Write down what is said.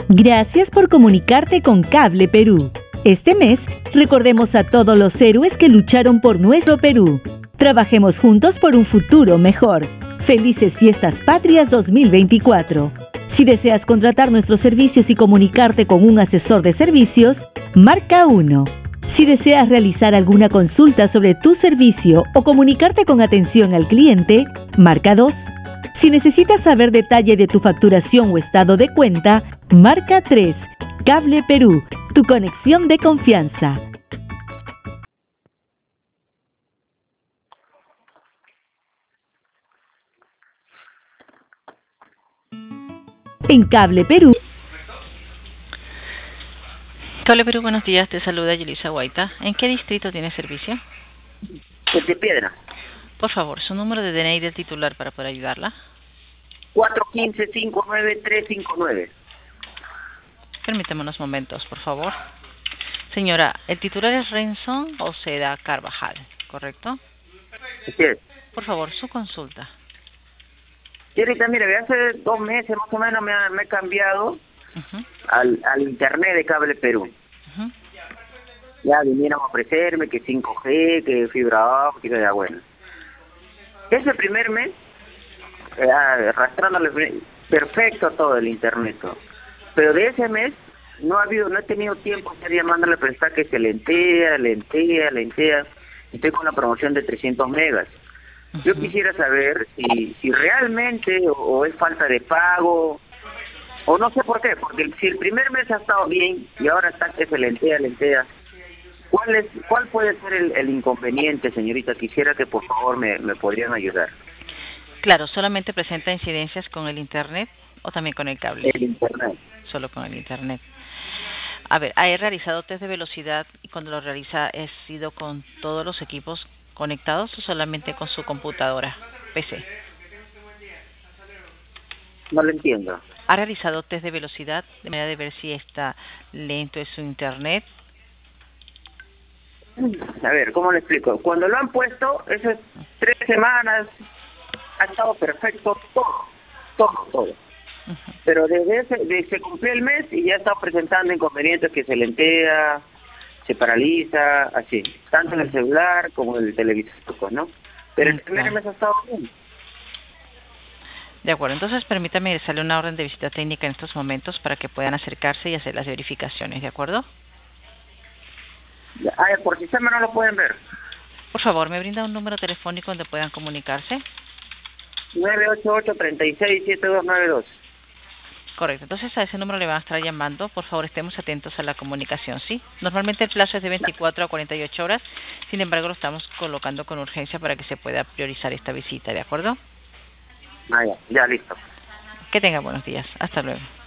Gracias por comunicarte con Cable Perú. Este mes, recordemos a todos los héroes que lucharon por nuestro Perú. Trabajemos juntos por un futuro mejor. Felices Fiestas Patrias 2024. Si deseas contratar nuestros servicios y comunicarte con un asesor de servicios, marca 1. Si deseas realizar alguna consulta sobre tu servicio o comunicarte con atención al cliente, marca 2. Si necesitas saber detalle de tu facturación o estado de cuenta, marca 3. Cable Perú, tu conexión de confianza. En Cable Perú. Cable Perú, buenos días. Te saluda Yelisa Guaita. ¿En qué distrito tiene servicio? De Piedra. Por favor, su número de DNI del titular para poder ayudarla. 415-59359. Permítame unos momentos, por favor. Señora, el titular es Renson Oceda Carvajal, ¿correcto? Así es. Por favor, su consulta. Y ahorita, mire, hace 2 meses más o menos me he cambiado al internet de Cable Perú. Ya vinieron a ofrecerme que 5G, que fibra óptica, ya bueno. Ese primer mes, arrastrándole perfecto todo el internet, todo. Pero de ese mes no he tenido tiempo de estar llamándole a prestar que se lentea. Estoy con la promoción de 300 megas. Yo quisiera saber si realmente o es falta de pago, o no sé por qué, porque si el primer mes ha estado bien y ahora está que se lentea, ¿cuál puede ser el inconveniente, señorita? Quisiera que por favor me podrían ayudar. Claro, ¿solamente presenta incidencias con el internet o también con el cable? El internet. Solo con el internet. A ver, ¿ha realizado test de velocidad y cuando lo realiza ha sido con todos los equipos conectados o solamente con su computadora, PC? No lo entiendo. ¿Ha realizado test de velocidad de manera de ver si está lento en su internet? A ver, ¿cómo le explico? Cuando lo han puesto, esas 3 semanas ha estado perfecto todo. Pero desde se cumplió el mes y ya está presentando inconvenientes que se lentea, se paraliza, así, tanto en el celular como en el televisor, ¿no? Pero el primer mes ha estado bien. De acuerdo, entonces permítame sale una orden de visita técnica en estos momentos para que puedan acercarse y hacer las verificaciones, ¿de acuerdo? Por sistema no lo pueden ver. Por favor, ¿me brinda un número telefónico donde puedan comunicarse? 988-367292. Correcto, entonces a ese número le van a estar llamando. Por favor, estemos atentos a la comunicación, ¿sí? Normalmente el plazo es de 24 a 48 horas, sin embargo lo estamos colocando con urgencia para que se pueda priorizar esta visita, ¿de acuerdo? Ya listo. Que tenga buenos días. Hasta luego.